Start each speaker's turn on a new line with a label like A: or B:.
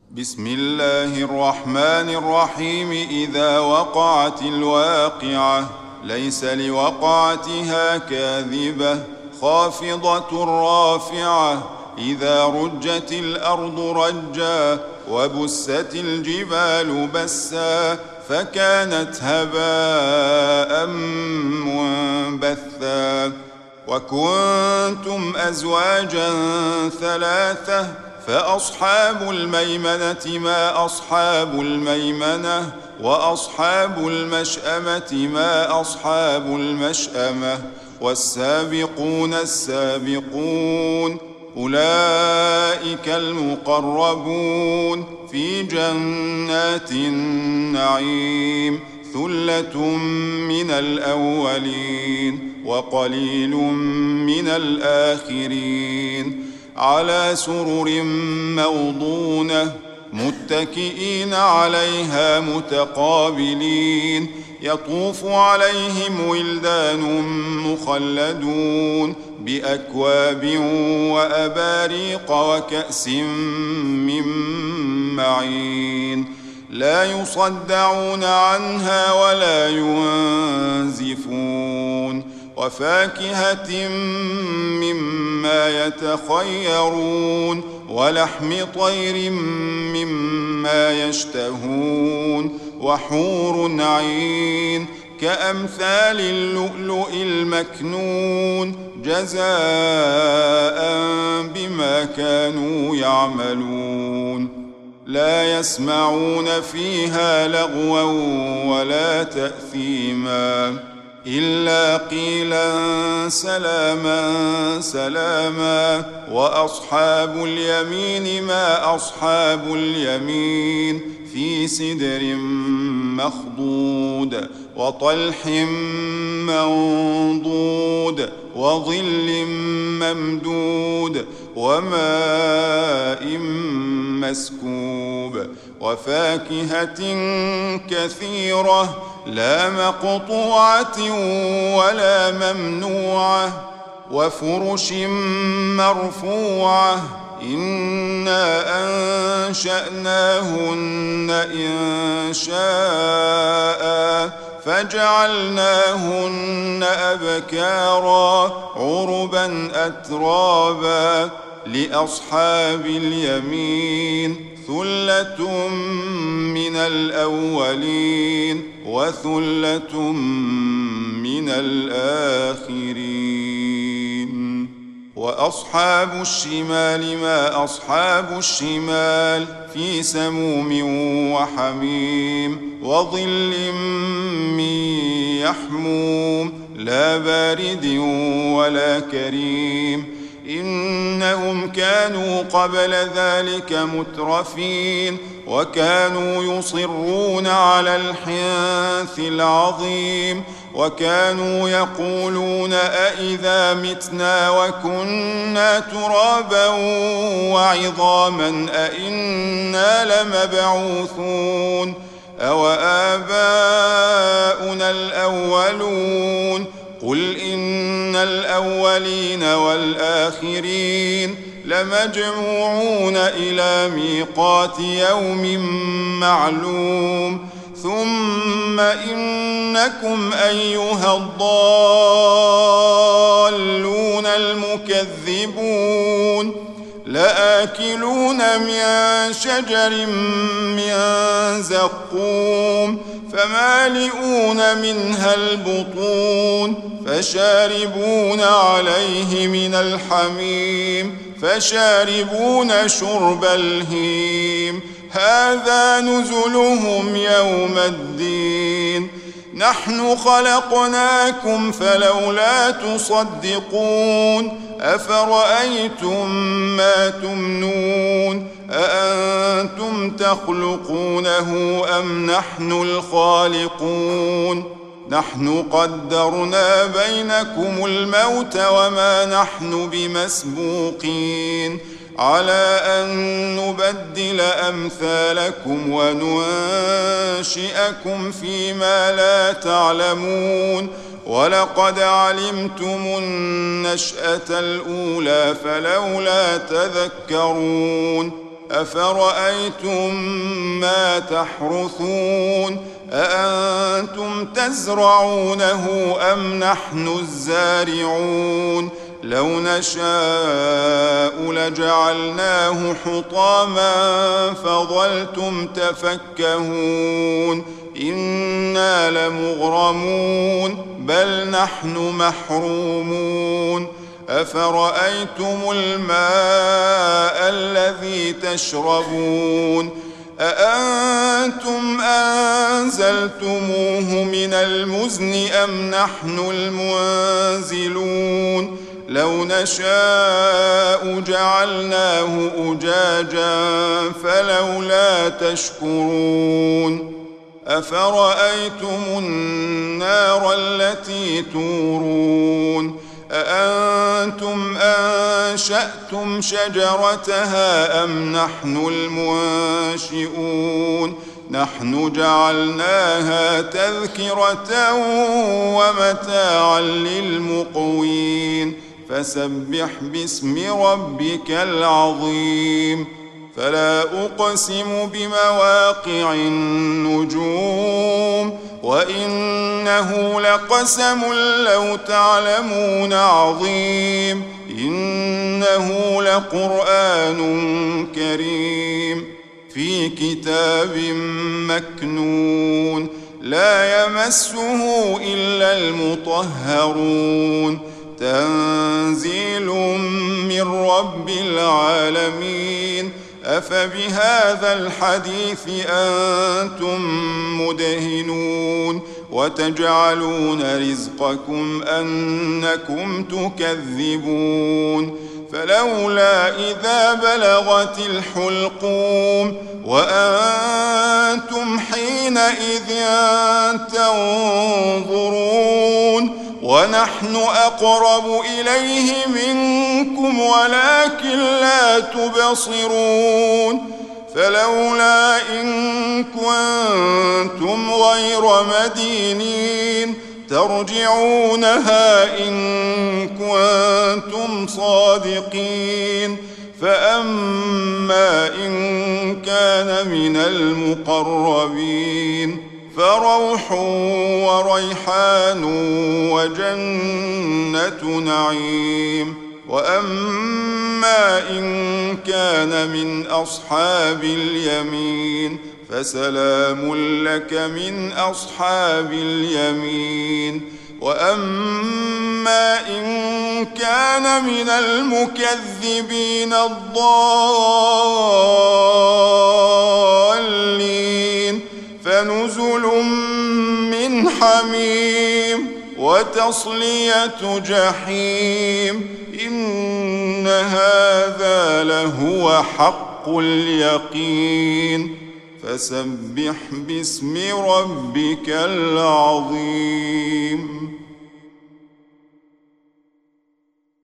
A: بسم الله الرحمن الرحيم. إذا وقعت الواقعة ليس لوقعتها كاذبة خافضة رافعة. إذا رجت الأرض رجا وبست الجبال بسا فكانت هباء منبثا. وكنتم أزواجا ثلاثة فأصحاب الميمنة ما أصحاب الميمنة وأصحاب المشأمة ما أصحاب المشأمة والسابقون السابقون أولئك المقربون في جنات النعيم. ثلة من الأولين وقليل من الآخرين. على سرر موضونة متكئين عليها متقابلين. يطوف عليهم ولدان مخلدون بأكواب وأباريق وكأس من معين. لا يصدعون عنها ولا ينزفون. وفاكهة مما يتخيرون ولحم طير مما يشتهون. وحور عين كأمثال اللؤلؤ المكنون جزاء بما كانوا يعملون. لا يسمعون فيها لغوا ولا تأثيما إلا قيلا سلاما سلاما. وأصحاب اليمين ما أصحاب اليمين في سدر مخضود وطلح منضود وظل ممدود وماء مسكوب. وفاكهة كثيرة لا مقطوعة ولا ممنوعة. وفرش مرفوعة إنا أنشأناهن إنشاء فجعلناهن أبكارا عربا أترابا. لأصحاب اليمين ثلة من الأولين وثلة من الآخرين. وأصحاب الشمال ما أصحاب الشمال في سموم وحميم وظل من يحموم لا بارد ولا كريم. إنهم كانوا قبل ذلك مترفين وكانوا يصرون على الحنث العظيم. وكانوا يقولون أئذا متنا وكنا ترابا وعظاما أئنا لمبعوثون أوآباؤنا الأولون. قل إن الأولين والآخرين لمجموعون إلى ميقات يوم معلوم. ثم إنكم أيها الضالون المكذبون لآكلون من شجر من زقوم فمالئون منها البطون فشاربون عليه من الحميم فشاربون شرب الهيم. هذا نزلهم يوم الدين. نحن خلقناكم فلولا تصدقون. أفرأيتم ما تمنون أأنتم تخلقونه أم نحن الخالقون. نحن قدرنا بينكم الموت وما نحن بمسبوقين على أن نبدل أمثالكم وننشئكم فيما لا تعلمون. ولقد علمتم النشأة الأولى فلولا تذكرون. أفرأيتم ما تحرثون أأنتم تزرعونه أم نحن الزارعون لو نشاء لجعلناه حطاما فظلتم تفكهون إنا لمغرمون بل نحن محرومون أفرأيتم الماء الذي تشربون أأنتم أنزلتموه من المزن أم نحن المنزلون لو نشاء جعلناه أجاجا فلولا تشكرون أفرأيتم النار التي تورون أأنتم أنشأتم شجرتها أم نحن المنشئون نحن جعلناها تذكرة ومتاعا للمقوين فسبح باسم ربك العظيم فلا أقسم بمواقع النجوم وإنه لقسم لو تعلمون عظيم إنه لقرآن كريم في كتاب مكنون لا يمسه إلا المطهرون تنزيل من رب العالمين أفبهذا الحديث أنتم مدهنون وتجعلون رزقكم أنكم تكذبون فلولا إذا بلغت الحلقوم وأنتم حينئذ تنظرون ونحن أقرب إليه منكم ولكن لا تبصرون فلولا إن كنتم غير مدينين ترجعونها إن كنتم صادقين فأما إن كان من المقربين فروح وريحان وجنة نعيم وأما إن كان من أصحاب اليمين فسلام لك من أصحاب اليمين وأما إن كان من المكذبين الضالين فنزل من حميم وتصلية جحيم إن هذا لهو حق اليقين فسبح باسم ربك العظيم